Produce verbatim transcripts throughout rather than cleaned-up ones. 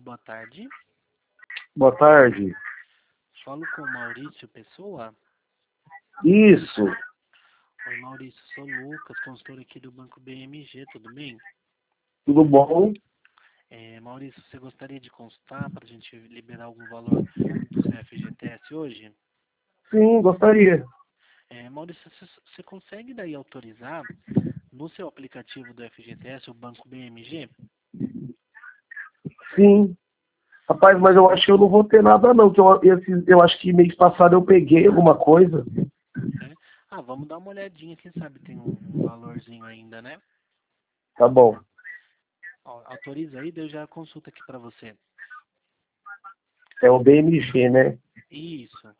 boa tarde. Boa tarde. Falo com o Maurício Pessoa. Isso. Oi, Maurício, sou o Lucas, consultor aqui do Banco B M G, tudo bem? Tudo bom? É, Maurício, você gostaria de consultar para a gente liberar algum valor do seu F G T S hoje? Sim, gostaria. É, Maurício, você, você consegue daí autorizar no seu aplicativo do F G T S o Banco B M G? Sim. Rapaz, mas eu acho que eu não vou ter nada não, que eu, esse, eu acho que mês passado eu peguei alguma coisa. É? Ah, vamos dar uma olhadinha, quem sabe tem um, um valorzinho ainda, né? Tá bom. Ó, autoriza aí, daí eu já consulto aqui para você. É o B M G, né? Isso.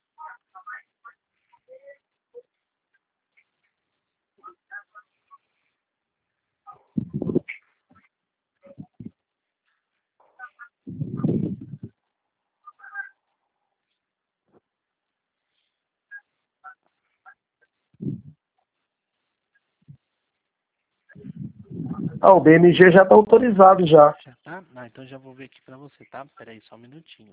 Ah, o B M G já está autorizado já. Já tá? Ah, então já vou ver aqui para você, tá? Pera aí, só um minutinho.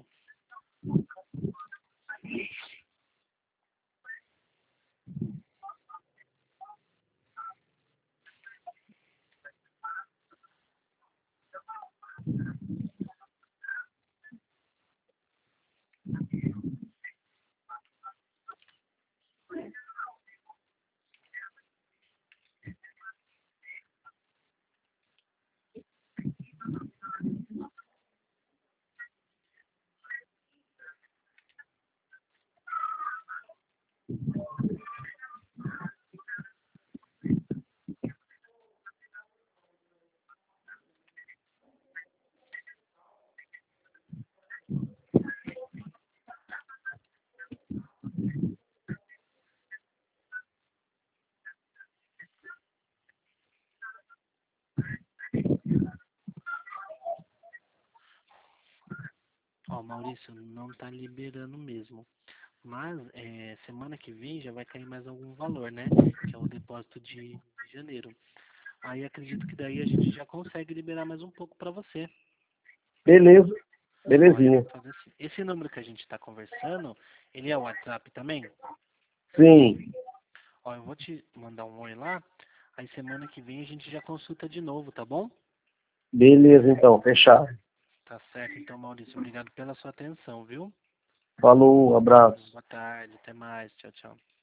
Ó, Maurício, não tá liberando mesmo. Mas é, semana que vem já vai cair mais algum valor, né? Que é o depósito de, de janeiro. Aí acredito que daí a gente já consegue liberar mais um pouco para você. Beleza. Ó, eu vou Belezinha. fazer assim. Esse número que a gente está conversando, ele é o WhatsApp também? Sim. Ó, eu vou te mandar um oi lá. Aí semana que vem a gente já consulta de novo, tá bom? Beleza, então. Fechado. Tá certo, então, Maurício. Obrigado pela sua atenção, viu? Falou, abraço. Boa tarde, até mais. Tchau, tchau.